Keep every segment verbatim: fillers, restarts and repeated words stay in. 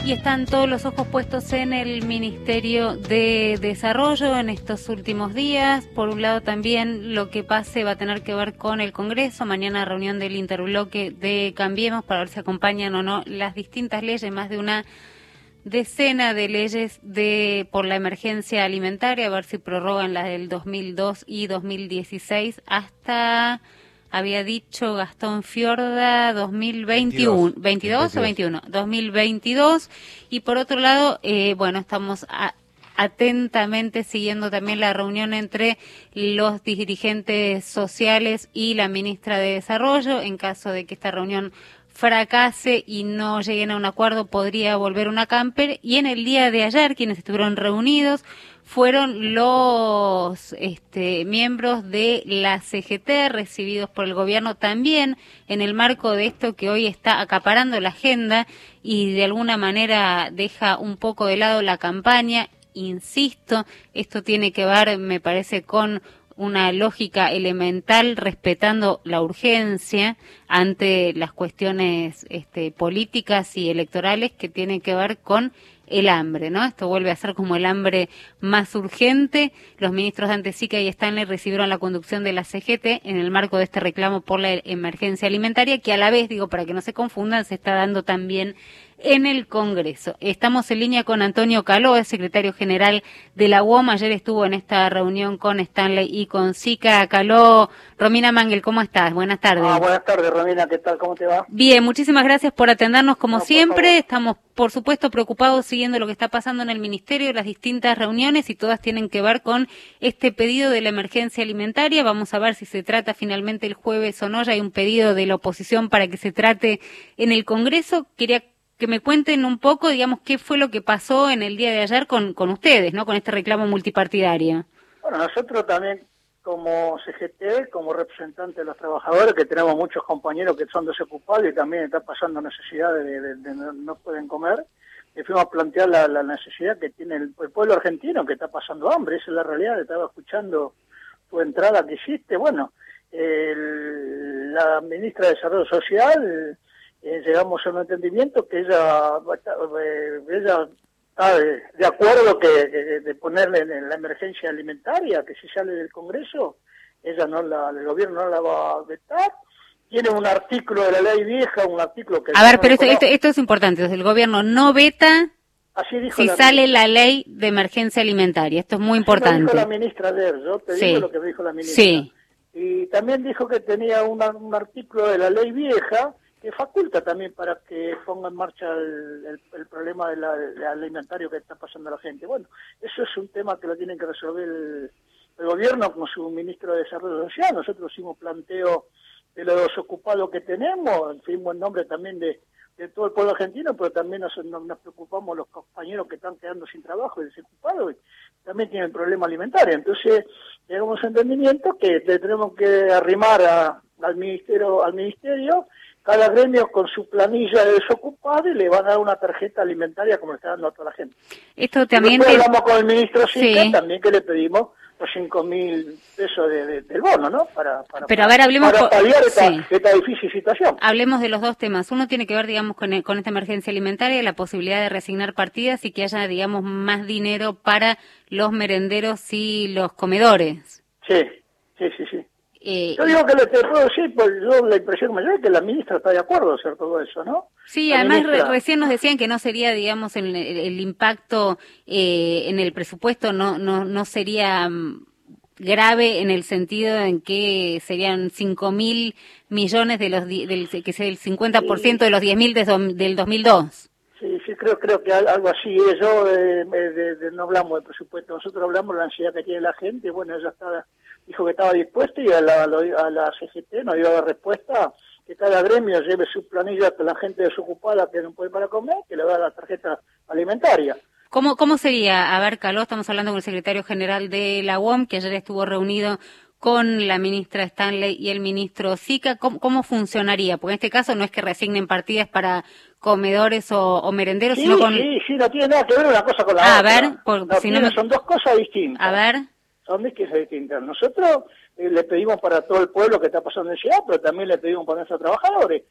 Y están todos los ojos puestos en el Ministerio de Desarrollo en estos últimos días. Por un lado también lo que pase va a tener que ver con el Congreso. Mañana reunión del interbloque de Cambiemos para ver si acompañan o no las distintas leyes, más de una decena de leyes de por la emergencia alimentaria, a ver si prorrogan las del dos mil dos y dos mil dieciséis hasta... Había dicho Gastón Fiorda dos mil veintiuno, veintidós o veintiuno, dos mil veintidós. Y por otro lado, eh, bueno, estamos a, atentamente siguiendo también la reunión entre los dirigentes sociales y la ministra de Desarrollo. En caso de que esta reunión fracase y no lleguen a un acuerdo, podría volver una camper. Y en el día de ayer, quienes estuvieron reunidos fueron los este, miembros de la C G T recibidos por el gobierno también en el marco de esto que hoy está acaparando la agenda y de alguna manera deja un poco de lado la campaña. Insisto, esto tiene que ver, me parece, con una lógica elemental, respetando la urgencia ante las cuestiones este, políticas y electorales que tienen que ver con el hambre, ¿no? Esto vuelve a ser como el hambre más urgente. Los ministros Dante Sica y Stanley recibieron la conducción de la C G T en el marco de este reclamo por la emergencia alimentaria, que a la vez, digo, para que no se confundan, se está dando también en el Congreso. Estamos en línea con Antonio Caló, es secretario general de la U O M. Ayer estuvo en esta reunión con Stanley y con Sica. Caló, Romina Mangel, ¿cómo estás? Buenas tardes. Ah, buenas tardes, Romina, ¿qué tal? ¿Cómo te va? Bien, muchísimas gracias por atendernos como no, siempre. Estamos, por supuesto, preocupados siguiendo lo que está pasando en el Ministerio, las distintas reuniones, y todas tienen que ver con este pedido de la emergencia alimentaria. Vamos a ver si se trata finalmente el jueves o no. Ya hay un pedido de la oposición para que se trate en el Congreso. Quería que me cuenten un poco, digamos, qué fue lo que pasó en el día de ayer con, con ustedes, ¿no? Con este reclamo multipartidario. Bueno, nosotros también, como C G T, como representante de los trabajadores, que tenemos muchos compañeros que son desocupados y también están pasando necesidades de, de, de no, no pueden comer, y fuimos a plantear la, la necesidad que tiene el, el pueblo argentino, que está pasando hambre. Esa es la realidad. Estaba escuchando tu entrada que hiciste. Bueno, el, la ministra de Desarrollo Social... Eh, llegamos a un entendimiento que ella eh, ella está de, de acuerdo que, que de ponerle en la emergencia alimentaria, que si sale del Congreso, ella no la, el gobierno no la va a vetar. Tiene un artículo de la ley vieja, un artículo que... A ver, pero esto, esto, esto es importante, entonces el gobierno no veta Así dijo si la sale ministra. La ley de emergencia alimentaria, esto es muy Así importante. Lo dijo la ministra ayer, yo te sí. digo lo que dijo la ministra. Sí. Y también dijo que tenía una, un artículo de la ley vieja que faculta también para que ponga en marcha el, el, el problema de la, de alimentario que está pasando a la gente. Bueno, eso es un tema que lo tiene que resolver el, el gobierno con su ministro de Desarrollo Social. Nosotros hicimos planteo de los ocupados que tenemos, fuimos en nombre también de, de todo el pueblo argentino, pero también nos, nos, nos preocupamos los compañeros que están quedando sin trabajo y desocupados, y también tienen problema alimentario. Entonces, llegamos a entendimiento que tenemos que arrimar a, al ministerio, al ministerio cada gremio con su planilla de desocupado y le van a dar una tarjeta alimentaria como le está dando a toda la gente. Esto también... Después hablamos con el ministro Sica, sí. también que le pedimos los cinco mil pesos de, de, del bono, ¿no? Para, para, Pero a ver, hablemos para paliar esta, sí. esta difícil situación. Hablemos de los dos temas. Uno tiene que ver, digamos, con, con esta emergencia alimentaria, la posibilidad de reasignar partidas y que haya, digamos, más dinero para los merenderos y los comedores. Sí, sí, sí, sí. Eh, yo digo que le te puedo decir, pues yo la impresión mayor es que la ministra está de acuerdo en hacer todo eso, ¿no? Sí, la además ministra... re recién nos decían que no sería, digamos, el, el, el impacto eh, en el presupuesto no no no sería um, grave en el sentido en que serían cinco mil millones de los del que es el cincuenta por ciento de los diez mil de, del dos mil dos. Sí, sí, creo creo que algo así es. Yo eh, de, de, no hablamos de presupuesto, nosotros hablamos de la ansiedad que tiene la gente. Bueno, ella está, dijo que estaba dispuesta y a la, a la C G T nos dio la respuesta que cada gremio lleve su planilla con la gente desocupada que no puede para comer, que le da la tarjeta alimentaria. ¿Cómo, cómo sería? A ver, Caló, estamos hablando con el secretario general de la U O M, que ayer estuvo reunido con la ministra Stanley y el ministro Sica. ¿Cómo, cómo funcionaría? Porque en este caso no es que reasignen partidas para comedores o, o merenderos, sí, sino con... Sí, sí, no tiene nada que ver una cosa con la ah, otra. A ver, por, no, si tiene, no me... son dos cosas distintas. A ver... Son dos cosas distintas. Nosotros eh, le pedimos para todo el pueblo que está pasando en ciudad, pero también le pedimos para nuestros trabajadores. Y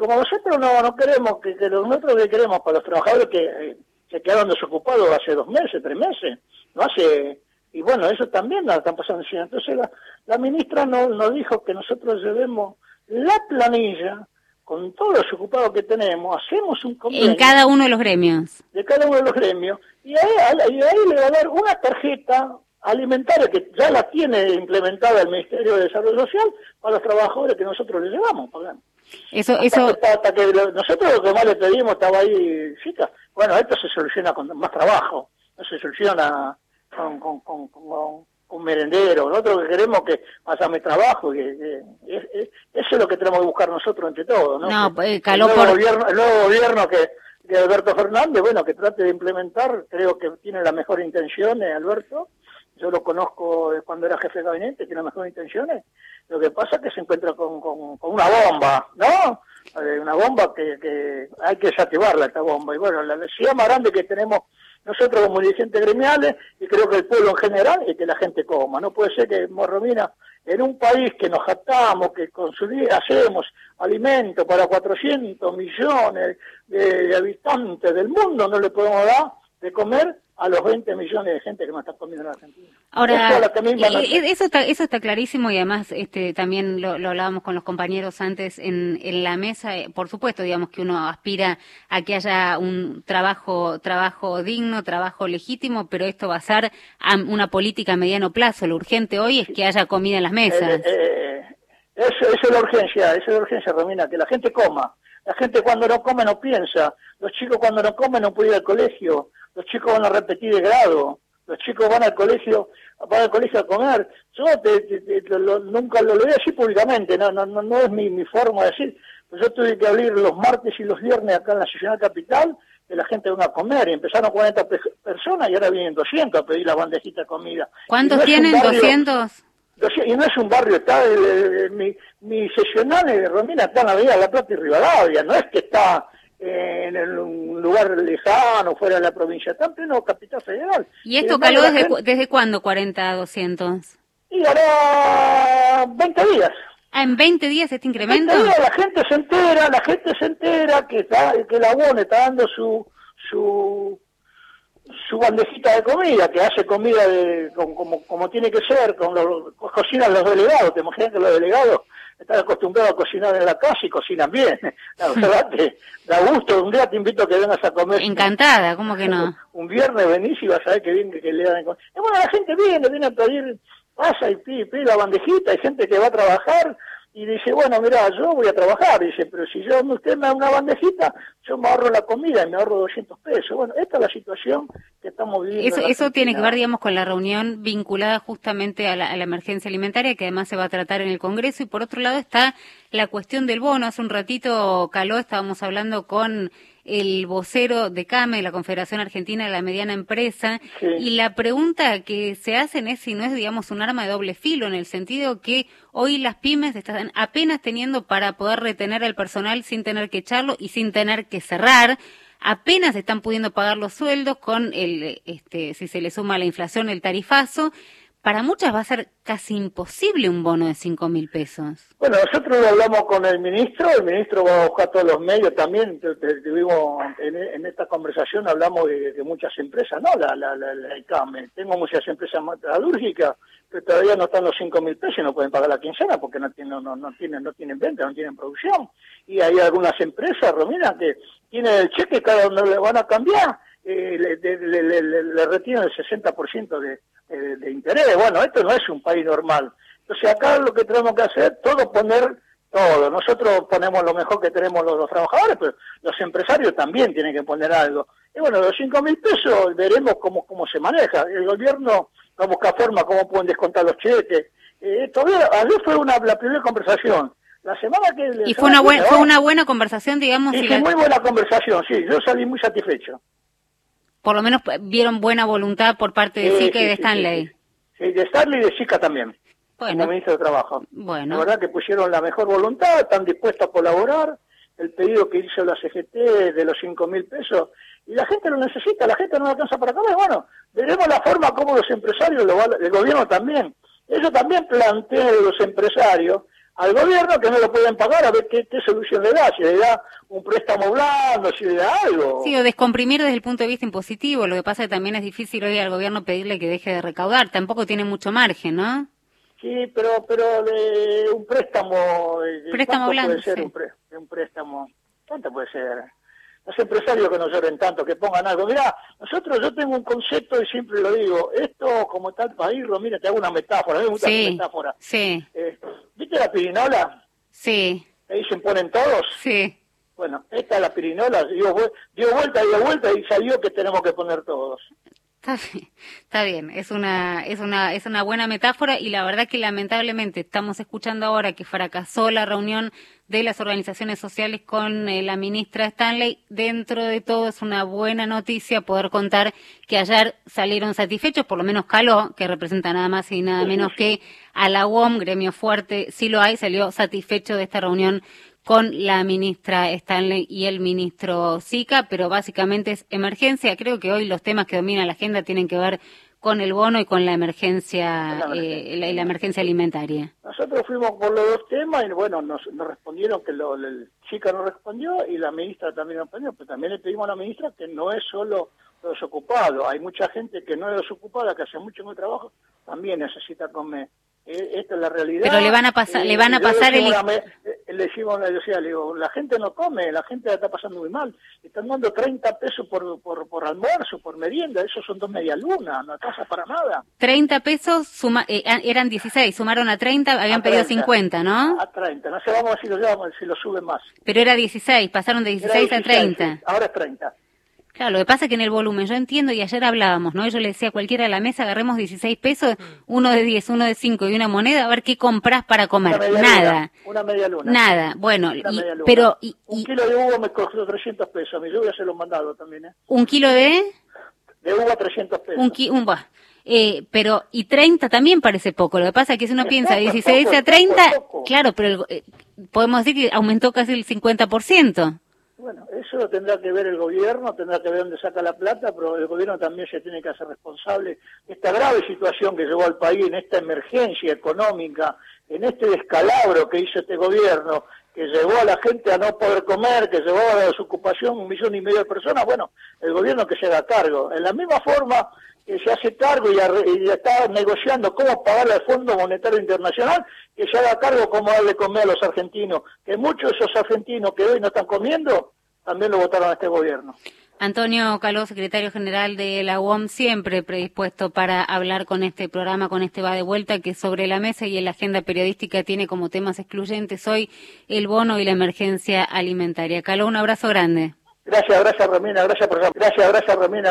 como nosotros no no queremos, que, que nosotros que queremos para los trabajadores que eh, se quedaron desocupados hace dos meses, tres meses, no hace... Y bueno, eso también la están pasando. Entonces la, la ministra nos no dijo que nosotros llevemos la planilla con todos los ocupados que tenemos, hacemos un convenio. En cada uno de los gremios. De cada uno de los gremios. Y ahí, y ahí le va a dar una tarjeta alimentaria que ya la tiene implementada el Ministerio de Desarrollo Social para los trabajadores que nosotros le llevamos. Eso, hasta eso... Que, hasta que nosotros lo que más le pedimos estaba ahí, chica, bueno, esto se soluciona con más trabajo, no se soluciona con, con, con, con, con merendero. Nosotros que queremos que pasame trabajo, que, que, que, que eso es lo que tenemos que buscar nosotros entre todos, ¿no? No, que, eh, caló el, nuevo por... gobierno, el nuevo gobierno que de Alberto Fernández, bueno, que trate de implementar, creo que tiene las mejores intenciones, Alberto. Yo lo conozco cuando era jefe de gabinete, tiene las mejores intenciones. Lo que pasa es que se encuentra con, con, con una bomba, ¿no? Eh, una bomba que, que hay que desactivarla, esta bomba. Y bueno, la necesidad más grande que tenemos nosotros como dirigentes gremiales, y creo que el pueblo en general, es que la gente coma. No puede ser que Morromina, en un país que nos jactamos, que consumimos, hacemos alimentos para cuatrocientos millones de, de habitantes del mundo, no le podemos dar de comer a los veinte millones de gente que nos está comiendo en Argentina. Ahora, eso, a... eso, está, eso está clarísimo, y además este también lo, lo hablábamos con los compañeros antes en, en la mesa. Por supuesto, digamos que uno aspira a que haya un trabajo trabajo digno, trabajo legítimo, pero esto va a ser a una política a mediano plazo. Lo urgente hoy es que haya comida en las mesas. Eh, eh, eso, eso es la urgencia, eso es la urgencia, Romina, que la gente coma. La gente cuando no come no piensa. Los chicos cuando no comen no pueden ir al colegio. Los chicos van a repetir de grado. Los chicos van al colegio, van al colegio a comer. Yo te, te, te, lo, nunca lo, lo voy a decir públicamente, no, no, no, no es mi, mi forma de decir. Pues yo tuve que abrir los martes y los viernes acá en la Ciudad Capital, que la gente venga a comer, y empezaron cuarenta pe personas y ahora vienen doscientos a pedir la bandejita de comida. ¿Cuántos no tienen? Barrio, ¿doscientos? Y no es un barrio, está el, el, el, mi, mi sesional de Romina está en la Avenida La Plata y Rivadavia, no es que está eh, en el, un lugar lejano, fuera de la provincia, está en pleno Capital Federal. ¿Y esto caló desde, gente... desde cuándo, cuarenta a doscientos? Y ahora veinte días. Ah, ¿en veinte días este incremento? veinte días, la gente se entera, la gente se entera que, está, que la U O N está dando su... su su bandejita de comida, que hace comida de, con, como, como tiene que ser, con los, cocinan los delegados. Te imaginas que los delegados están acostumbrados a cocinar en la casa y cocinan bien. La verdad que da gusto. Un día te invito a que vengas a comer. Encantada, ¿cómo que no? Un viernes venís y vas a ver que bien que, que le dan. Y bueno, la gente viene, viene a pedir, pasa y pide, pide la bandejita. Hay gente que va a trabajar y dice, bueno, mira, yo voy a trabajar. Dice, pero si yo usted me da una bandejita, yo me ahorro la comida y me ahorro doscientos pesos. Bueno, esta es la situación que estamos viviendo. Eso, eso tiene que ver, digamos, con la reunión vinculada justamente a la, a la emergencia alimentaria, que además se va a tratar en el Congreso. Y por otro lado está la cuestión del bono. Hace un ratito, Caló, estábamos hablando con el vocero de CAME, la Confederación Argentina de la Mediana Empresa, sí. Y la pregunta que se hacen es si no es, digamos, un arma de doble filo, en el sentido que hoy las pymes están apenas teniendo para poder retener al personal sin tener que echarlo y sin tener que cerrar, apenas están pudiendo pagar los sueldos con el, este, si se le suma la inflación, el tarifazo. Para muchas va a ser casi imposible un bono de cinco mil pesos. Bueno, nosotros lo hablamos con el ministro, el ministro va a buscar todos los medios también, tuvimos en, en esta conversación hablamos de, de muchas empresas, ¿no? La, la, la, la I C A M E, tengo muchas empresas metalúrgicas que todavía no están los cinco mil pesos y no pueden pagar la quincena porque no tienen, no, no tienen, no tienen venta, no tienen producción. Y hay algunas empresas, Romina, que tienen el cheque, cada uno le van a cambiar, eh, le, le, le, le, le retiran el sesenta por ciento de... De, de interés. Bueno, esto no es un país normal. Entonces acá lo que tenemos que hacer, todo poner, todo. Nosotros ponemos lo mejor que tenemos los, los trabajadores, pero los empresarios también tienen que poner algo. Y bueno, los cinco mil pesos veremos cómo cómo se maneja. El gobierno va a buscar forma, cómo pueden descontar los cheques. Eh, todavía, ayer fue una, la primera conversación. La semana que... Y fue una, buen, fue una buena conversación, digamos. Sí, y la... muy buena conversación, sí. Yo salí muy satisfecho. Por lo menos vieron buena voluntad por parte de sí, SICA sí, y de sí, Stanley. Sí, sí. sí, de Stanley y de SICA también, bueno. Como ministro de Trabajo. Bueno. La verdad que pusieron la mejor voluntad, están dispuestos a colaborar. El pedido que hizo la C G T de los cinco mil pesos, y la gente lo necesita, la gente no alcanza para comer. Bueno, veremos la forma como los empresarios, lo va, el gobierno también. Ellos también plantean a los empresarios al gobierno que no lo pueden pagar, a ver qué, qué solución le da, si le da un préstamo blando, si le da algo. Sí, o descomprimir desde el punto de vista impositivo, lo que pasa es que también es difícil hoy al gobierno pedirle que deje de recaudar, tampoco tiene mucho margen, ¿no? Sí, pero pero de un préstamo, préstamo ¿cuánto blando, puede ser sí. un, pre, un préstamo? ¿Cuánto puede ser? Los empresarios que no lloren tanto, que pongan algo. Mirá, nosotros, yo tengo un concepto y siempre lo digo, esto como tal país, mira, te hago una metáfora, a mí me gusta sí, la metáfora. Sí, eh, ¿Viste la pirinola? Sí. Ahí se ponen todos. Sí. Bueno, esta es la pirinola, dio, dio vuelta, dio vuelta y salió que tenemos que poner todos. Está bien, está bien, es una, es una, es una buena metáfora y la verdad que lamentablemente estamos escuchando ahora que fracasó la reunión de las organizaciones sociales con eh, la ministra Stanley. Dentro de todo es una buena noticia poder contar que ayer salieron satisfechos, por lo menos Caló, que representa nada más y nada menos que a la U O M, gremio fuerte, sí lo hay, salió satisfecho de esta reunión con la ministra Stanley y el ministro Sica, pero básicamente es emergencia. Creo que hoy los temas que dominan la agenda tienen que ver con el bono y con la emergencia, la, eh, la, la emergencia alimentaria. Nosotros fuimos por los dos temas y bueno, nos, nos respondieron que lo, el Sica no respondió y la ministra también no respondió, pero también le pedimos a la ministra que no es solo los desocupados, hay mucha gente que no es desocupada, que hace mucho en el trabajo, también necesita comer. Eh, esta es la realidad. Pero le van a pasar, eh, le van a pasar el... Una, le decimos, le decía, le digo, la gente no come, la gente la está pasando muy mal. Están dando treinta pesos por, por, por almuerzo, por merienda, eso son dos medialunas, no alcanza para nada. treinta pesos, suma, eh, eran dieciséis, sumaron a treinta, habían a pedido treinta, cincuenta, ¿no? A treinta, no sé, vamos a ver si lo, llevamos, si lo suben más. Pero era dieciséis, pasaron de dieciséis, dieciséis a treinta. Sí, ahora es treinta. Claro, lo que pasa es que en el volumen, yo entiendo, y ayer hablábamos, ¿no? Yo le decía a cualquiera de la mesa, agarremos dieciséis pesos, uno de diez, uno de cinco y una moneda, a ver qué comprás para comer. Una Nada. Luna, una media luna. Nada, bueno, y, media luna. pero... Y, un y, kilo de uva me costó trescientos pesos, a mí yo ya se lo he mandado también, ¿eh? ¿Un kilo de...? De uva trescientos pesos. Un kilo, un, bah. Eh, pero, y treinta también parece poco, lo que pasa es que si uno es piensa poco, dieciséis poco, a treinta, poco, poco. Claro, pero el, eh, podemos decir que aumentó casi el cincuenta por ciento. Bueno, eso lo tendrá que ver el gobierno, tendrá que ver dónde saca la plata, pero el gobierno también se tiene que hacer responsable de esta grave situación que llevó al país, en esta emergencia económica, en este descalabro que hizo este gobierno, que llevó a la gente a no poder comer, que llevó a la desocupación un millón y medio de personas. Bueno, el gobierno que se haga cargo. En la misma forma que se hace cargo y, arre, y está negociando cómo pagarle al Fondo Monetario Internacional, que se haga cargo cómo darle comer a los argentinos, que muchos de esos argentinos que hoy no están comiendo, también lo votaron a este gobierno. Antonio Caló, secretario general de la U O M, siempre predispuesto para hablar con este programa, con este Va de Vuelta, que sobre la mesa y en la agenda periodística tiene como temas excluyentes hoy el bono y la emergencia alimentaria. Caló, un abrazo grande. Gracias, gracias Romina, gracias por gracias, gracias Romina.